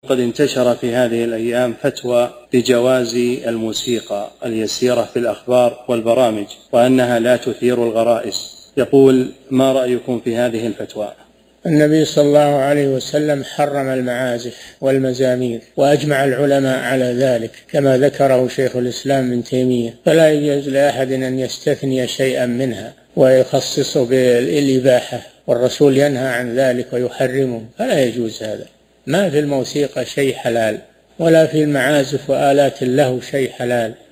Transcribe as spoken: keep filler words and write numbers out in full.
قد انتشر في هذه الأيام فتوى بجواز الموسيقى اليسيرة في الأخبار والبرامج وأنها لا تثير الغرائز، يقول: ما رأيكم في هذه الفتوى؟ النبي صلى الله عليه وسلم حرم المعازف والمزامير، وأجمع العلماء على ذلك كما ذكره شيخ الإسلام ابن تيمية، فلا يجوز لأحد أن يستثني شيئا منها ويخصصه بالإباحة، والرسول ينهى عن ذلك ويحرمه، فلا يجوز هذا. ما في الموسيقى شيء حلال، ولا في المعازف وآلات اللهو شيء حلال.